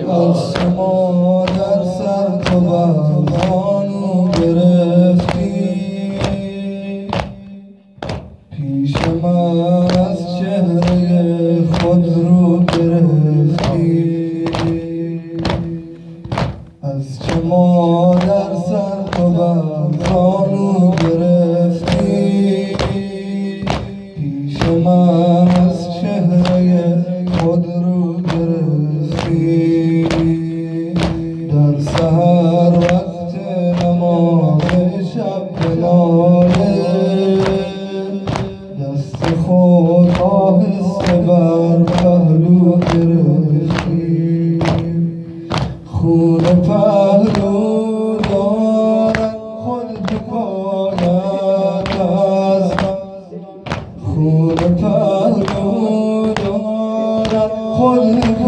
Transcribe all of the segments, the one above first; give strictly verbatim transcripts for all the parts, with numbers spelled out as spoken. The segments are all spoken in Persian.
از شما در سر تو بانو گرفتی، پیش من از چهره خود رو گرفتی. از چه ما در سر تو بانو گرفتی، پیش من از چهره خود رو گرفتی. در سحر وقت نماز شب بناله، دست خود آهسته بر پهلو گرفتی. خون پهلو دارد خود حکایت از من، خون پهلو دارد خود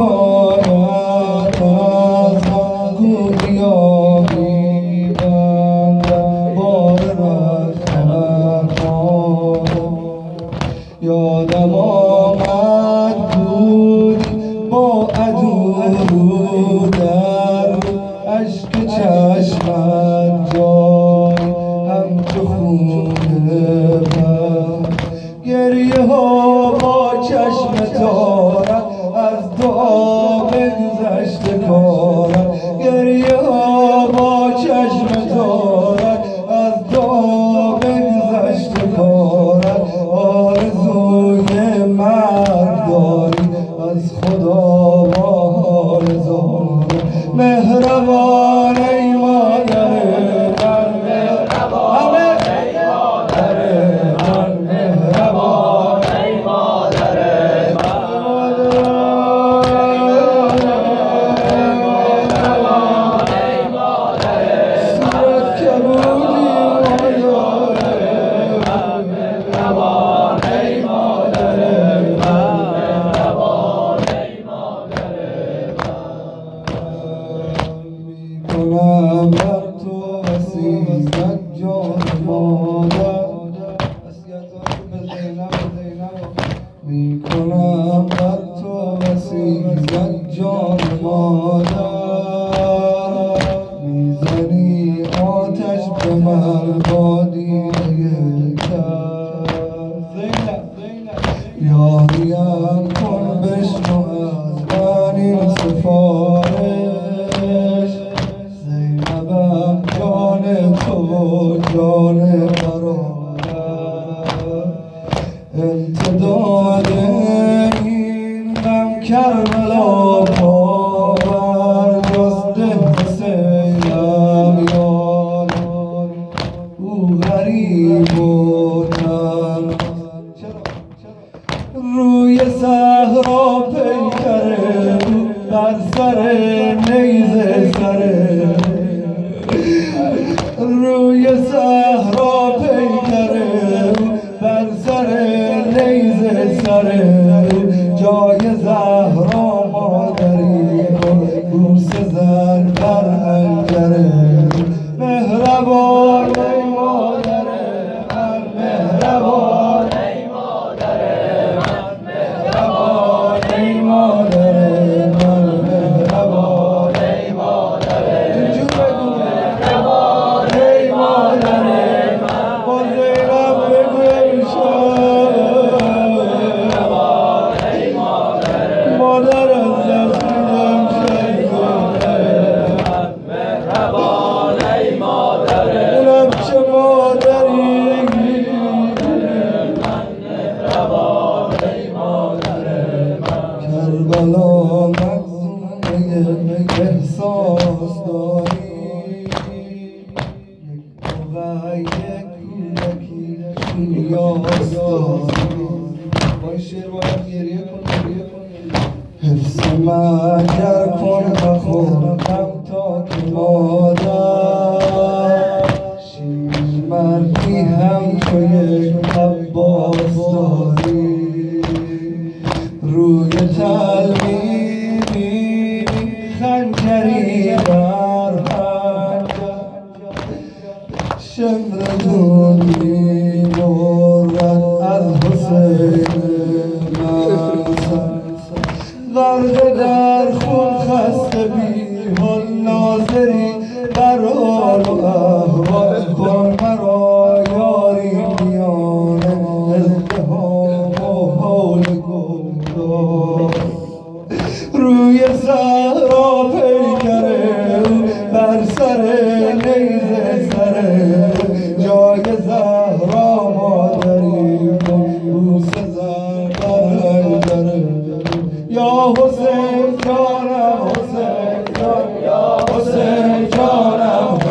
حکایت از من. گویا میبندم بار رفتن یادم آمد بودی با عدو در عشق چشمت جای همچو خون بر. گریه ها با چشم تارت از دعا بگذشته کارت، گریه ها با چشم تارت از دعا بگذشته کارت. آرزوی مرگ داری از خدا با حال ظالم. مهربان ای مادر من، مهربان ای مادر من، مهربان ای مادر من، مهربان ای مادر من. صورت که بودی مادر من، مهربان ای مادر من، مهربان ای مادر من. میکنم بر تو وصیت جان مادر، میکنم بر تو وصیت جان مادر. میزنی آتش به من با دیده کرد، یاریم کن بشنو از من این سفارش. زینبم جان تو جان برادر، امتداد این غم کربلا پا بر جسته حسینم یار. او غریب و تن روی صحرا پیکره، بر سر نیزه سره. روی صحرا پیکره، بر سر نیزه سره. جای زهرا مادری کن بوس زن بر حنجره. مهربان ای مادر من، مهربان ای مادر من، مهربان ای مادر من، مهربان ای مادر من، مهربان ای مادر من. با زینب بگویم شد مهربان ای مادر، مادر از دست میدم شد من، مهربان ای مادر. اونم چه مادری من، مهربان ای مادر من. کربلا مقصونه احساس داری، یک موقع یک کودکی نیاز داری. با این شعر باید گریه کن، گریه کن. حفظ من گر کن بخور غم تا که مادر